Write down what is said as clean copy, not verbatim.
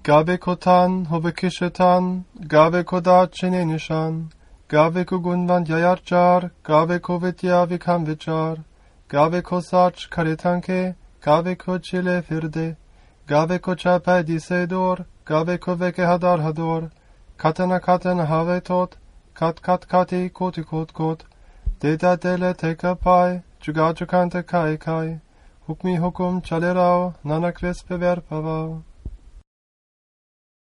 Gabe kotan, hobekishetan, gabe koda chenenishan, gabe kugunvan yayarjar, gabe kovetya vikam vichar, gabe kosach karitanke, gabe ko chile firde, gabe ko chapay disedor, gabe ko veke hadar hador, katana katana havetot, kat kati kot, deda dele teka pai, jugajukante kai, hukmi hukum chalerao, nanakres beverpavao.